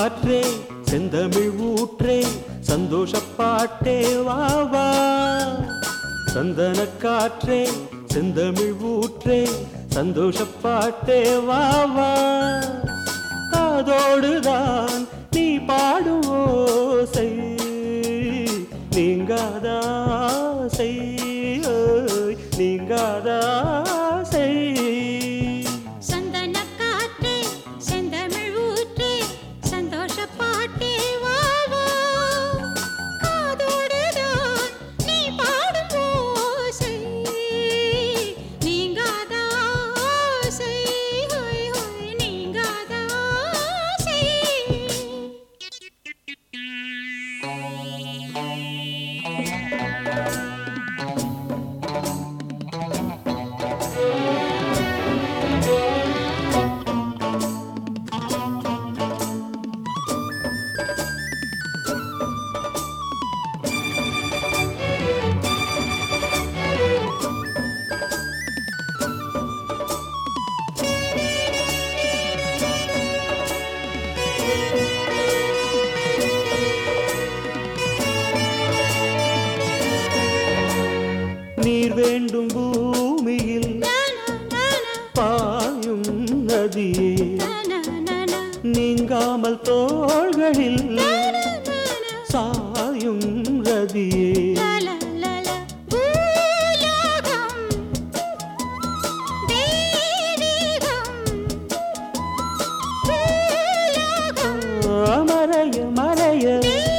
காற்றே செந்தமிழ் ஊற்றே சந்தோஷப்பாட்டே வா வா. சந்தன காற்றே செந்தமிழ் ஊற்றே சந்தோஷப்பாட்டே வா வா. காதோடுதான் நீ பாடும் ஓசை நீங்காதாசை நீங்காதாசை. சந்தன காற்றே செந்தமிழ் ஊற்றே சந்தோஷப்பாட்டே வா வா. காதோடுதான் நீ பாடும் ஓசை நீங்காதாசை நீங்காதாசை. நீர் வேண்டும் பூமியில் பாயும் நதியே நீங்காமல் தோள்களில் சாயும் ரதியே. மறைய மறைய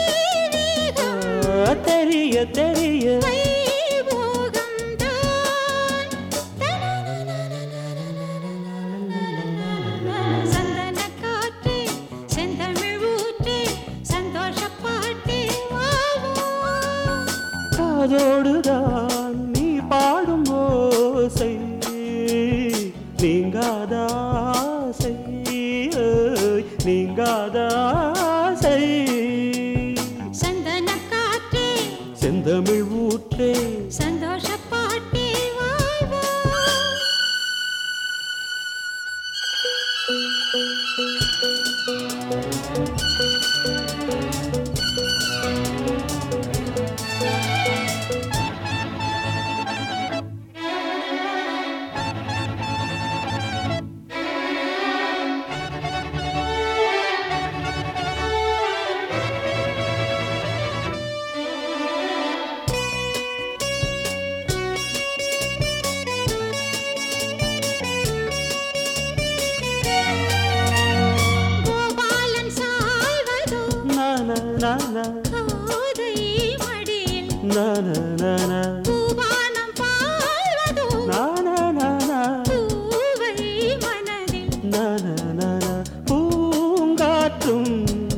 தெரிய தெரிய காதோடுதான் நீ பாடும் ஓசை நீங்காதாசை நீங்காதாசை. சந்தன காற்றே செந்தமிழ் ஊற்றே சந்தோஷப்பாட்டே வா வா. கோதை மடியில் பூவானம் பாழ்வதோ பூவை மனதில் பூங்காற்றும்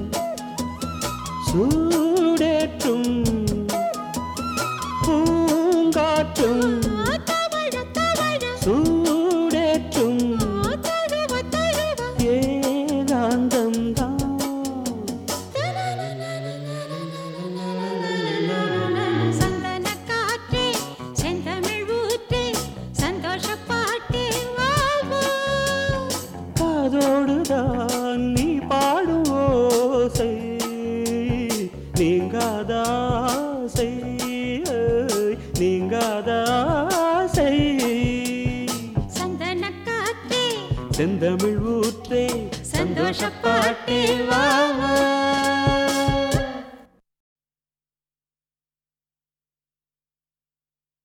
சூடேற்றும் பூங்காற்றும் சூடேற்றும் ஏகாந்தம் தான். சந்தன காற்றே செந்தமிழ் ஊற்றே சந்தோஷப்பாட்டே வா வா. காதோடுதான் நீ பாடும் ஓசை நீங்காதாசை நீங்காதாசை. சந்தன காற்றே செந்தமிழ் ஊற்றே சந்தோஷப்பாட்டே வா வா.